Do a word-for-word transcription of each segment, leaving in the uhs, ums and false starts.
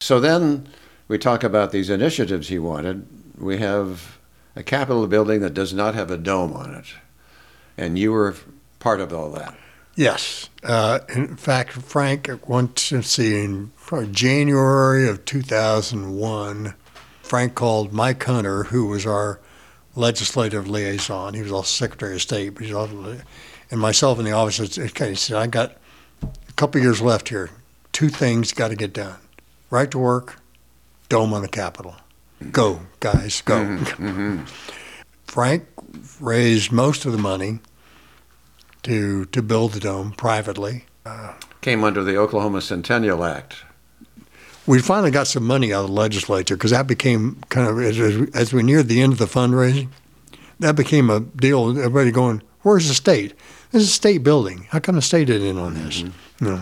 So then we talk about these initiatives he wanted. We have a Capitol building that does not have a dome on it. And you were part of all that. Yes. Uh, in fact, Frank, once, let's see, in probably January of two thousand one, Frank called Mike Hunter, who was our legislative liaison. He was also Secretary of State, but he's also, and myself in the office. Okay, he said, I got a couple years left here. Two things got to get done. Right to work, dome on the Capitol. Go, guys, go. Mm-hmm. Frank raised most of the money to to build the dome privately. Uh, Came under the Oklahoma Centennial Act. We finally got some money out of the legislature because that became kind of, as, as we neared the end of the fundraising, that became a deal. Everybody going, where's the state? This is a state building. How come the state isn't in on this? Mm-hmm. You know.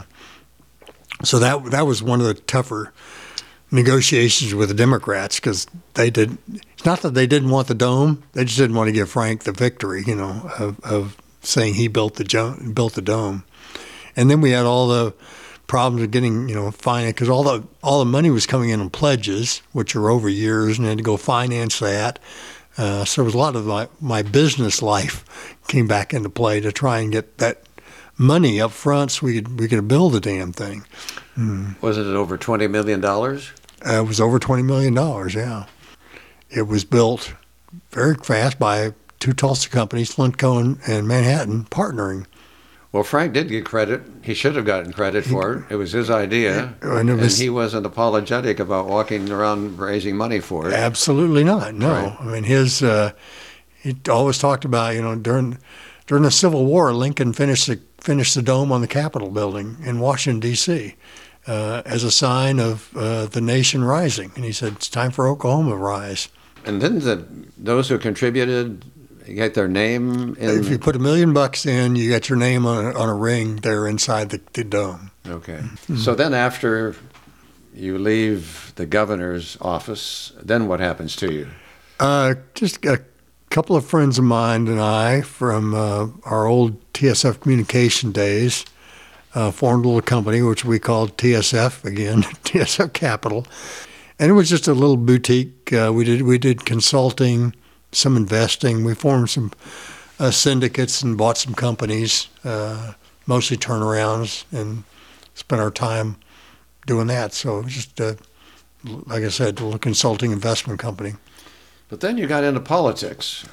So that that was one of the tougher negotiations with the Democrats because they did. It's not that they didn't want the dome; they just didn't want to give Frank the victory, you know, of, of saying he built the jo- built the dome. And then we had all the problems of getting, you know, finance because all the all the money was coming in on pledges, which are over years, and had to go finance that. Uh, so it was a lot of my, my business life came back into play to try and get that money up front so we could we could build the damn thing. Mm. Wasn't it over twenty million dollars? Uh, it was over twenty million dollars, yeah. It was built very fast by two Tulsa companies, Flintco and, and Manhattan, partnering. Well, Frank did get credit. He should have gotten credit for it. It was his idea, and, it was, and he wasn't apologetic about walking around raising money for it. Absolutely not, no. Right. I mean, his uh, he always talked about, you know, during during the Civil War, Lincoln finished the, finished the dome on the Capitol building in Washington, D C, uh, as a sign of uh, the nation rising. And he said, it's time for Oklahoma to rise. And didn't the, those who contributed get their name in? If you put a million bucks in, you get your name on a, on a ring there inside the, the dome. Okay. Mm-hmm. So then after you leave the governor's office, then what happens to you? Uh, just a couple of friends of mine and I from uh, our old T S F communication days uh, formed a little company, which we called T S F, again, T S F Capital. And it was just a little boutique. Uh, we did we did consulting, some investing. We formed some uh, syndicates and bought some companies, uh, mostly turnarounds, and spent our time doing that. So it was just, uh, like I said, a little consulting investment company. But then you got into politics.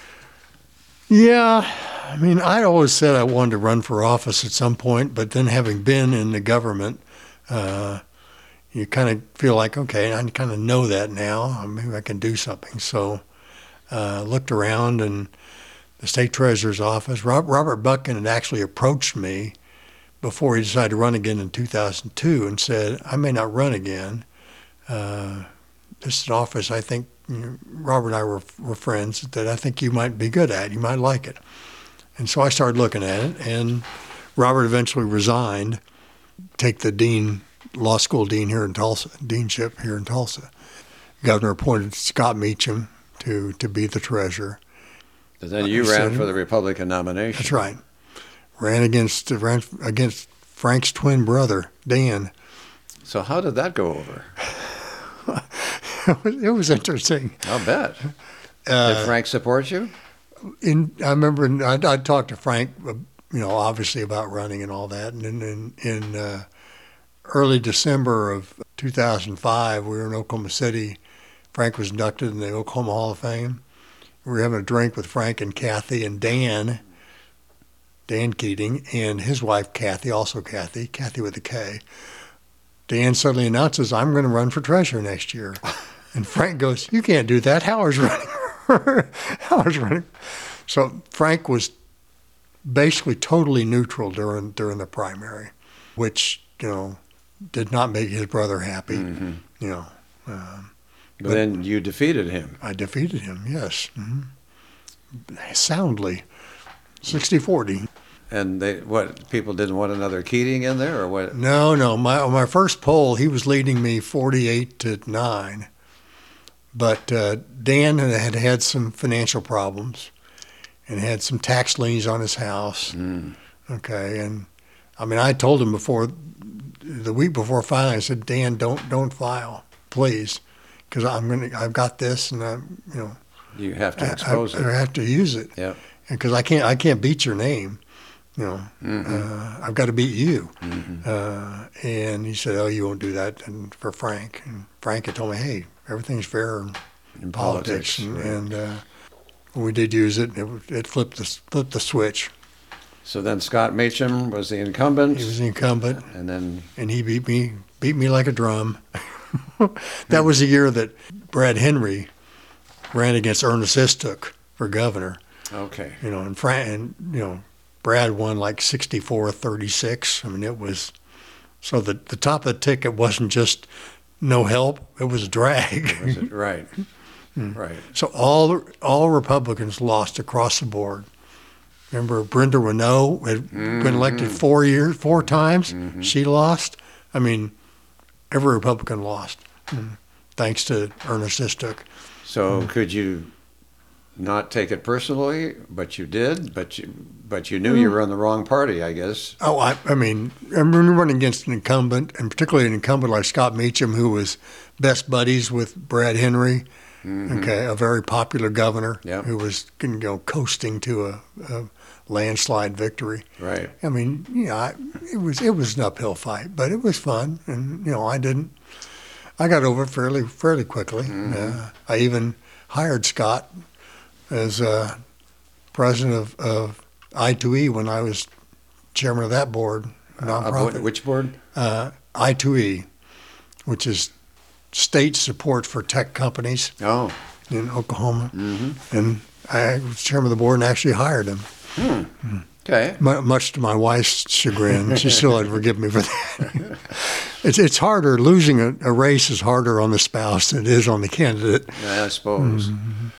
Yeah. I mean, I always said I wanted to run for office at some point, but then having been in the government, uh, you kind of feel like, okay, I kind of know that now. Maybe I can do something. So uh, looked around, and the state treasurer's office, Rob, Robert Buchan had actually approached me before he decided to run again in two thousand two and said, I may not run again. Uh, this is an office I think, you know, Robert and I were, were friends, that I think you might be good at. You might like it. And so I started looking at it, and Robert eventually resigned, take the dean, law school dean here in Tulsa, deanship here in Tulsa. Governor appointed Scott Meacham to, to be the treasurer. But then you ran for the Republican nomination. That's right. Ran against ran against Frank's twin brother, Dan. So how did that go over? it, was, it was interesting. I'll bet. Uh, did Frank support you? In I remember I I talked to Frank, you know, obviously about running and all that, and in in uh, early December of two thousand five, we were in Oklahoma City. Frank was inducted in the Oklahoma Hall of Fame. We were having a drink with Frank and Kathy and Dan, Dan Keating, and his wife Kathy, also Kathy, Kathy with a K. Dan suddenly announces, I'm going to run for treasurer next year. And Frank goes, you can't do that. Howard's running. Howard's running. So Frank was basically totally neutral during during the primary, which, you know, did not make his brother happy, mm-hmm. you know. Um, but, but then you defeated him. I defeated him, yes. Mm-hmm. Soundly, sixty forty. And they what? People didn't want another Keating in there, or what? No, no. My my first poll, he was leading me forty-eight to nine. But uh, Dan had had some financial problems and had some tax liens on his house. Mm. Okay, and I mean, I told him before, the week before filing, I said, Dan, don't don't file, please, because I'm gonna, I've got this, and I'm, you know, You have to I, expose I, it. I have to use it, Yep. because I can't, I can't beat your name, you know. Mhm. Uh, I've got to beat you. Mhm. Uh, and he said, oh, you won't do that, and for Frank, and Frank had told me, hey, everything's fair in, In politics, politics, and, right. and uh, we did use it. It, it flipped the flipped the switch. So then Scott Meacham was the incumbent, He was the incumbent, and then and he beat me beat me like a drum. That was the year that Brad Henry ran against Ernest Istook for governor. okay, You know, and Fran, and you know, Brad won like sixty-four thirty-six. I mean, it was so the the top of the ticket wasn't just no help; it was a drag. was it right? Right. So all all Republicans lost across the board. Remember, Brenda Renault had been elected four years, four times. She lost. I mean, every Republican lost, mm, thanks to Ernest Istook. So could you not take it personally, but you did, but you but you knew you were on the wrong party, I guess. Oh, I, I mean, I'm running against an incumbent, and particularly an incumbent like Scott Meacham, who was best buddies with Brad Henry. Okay, a very popular governor Yep. who was you know coasting to a, a landslide victory. Right. I mean, you know, I, it was it was an uphill fight, but it was fun, and you know, I didn't. I got over it fairly fairly quickly. Uh, I even hired Scott as uh, president of, of I two E when I was chairman of that board, Uh, nonprofit. what- which board? Uh, I two E, which is state support for tech companies Oh. in Oklahoma, Mm-hmm. and I was chairman of the board and actually hired him. Okay. Mu- Much to my wife's chagrin, she still had forgiven me for that. It's it's harder. Losing a, a race is harder on the spouse than it is on the candidate. I suppose.